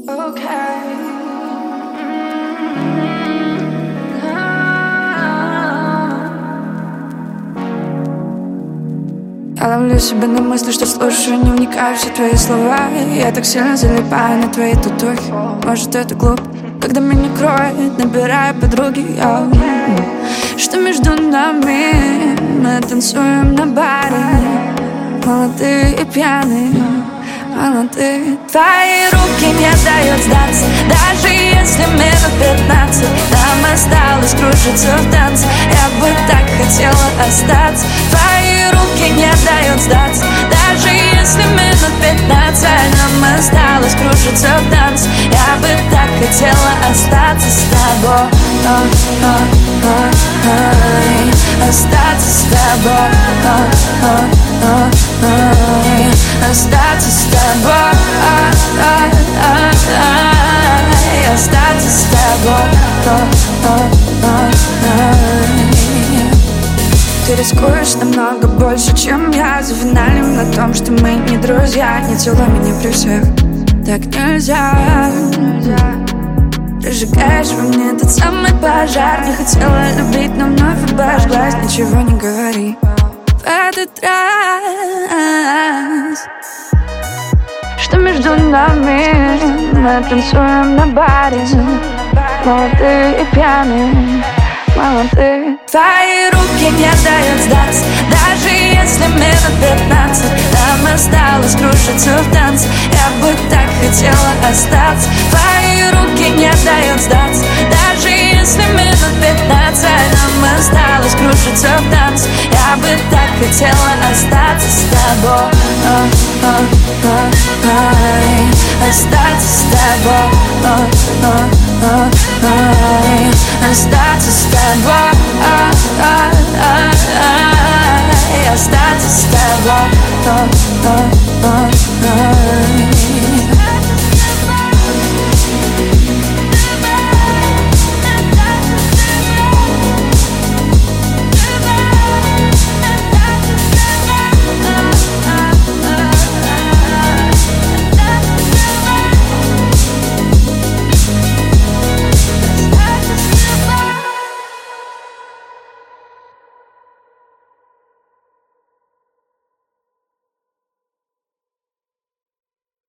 Я ловлю себя на мысли, что слушаю, не вникаю в все твои слова. Я так сильно залипаю на твои татухи. Может, это глупо, когда меня кроет, набираю подруги. Что между нами? Мы танцуем на баре, молодые и пьяные, молодые. Твои руки не дают сдаться, даже если минут 15 нам осталось кружиться в танце. Я бы так хотела остаться. Твои руки не дают сдаться, даже если минут 15 нам осталось кружиться в танце. Я бы так хотела остаться с тобой, остаться с тобой, остаться с тобой, остаться с тобой. Ты рискуешь намного больше, чем я. Зафиналим на том, что мы не друзья. Не целуй меня при всех, так нельзя. Разжигаешь во мне тот самый пожар. Не хотела любить, но вновь обожглась. Ничего не говори в этот раз. Что между нами? Мы танцуем на баре, молодые и пьяные, молодые. Твои руки не дают сдаться, даже если минут 15 нам осталось кружиться в танце. Я бы так хотела остаться. Твои руки не дают сдаться, даже если минут 15 нам осталось кружиться в танце. Я бы так хотела остаться с тобой, остаться с тобой, остаться с тобой, остаться с тобой.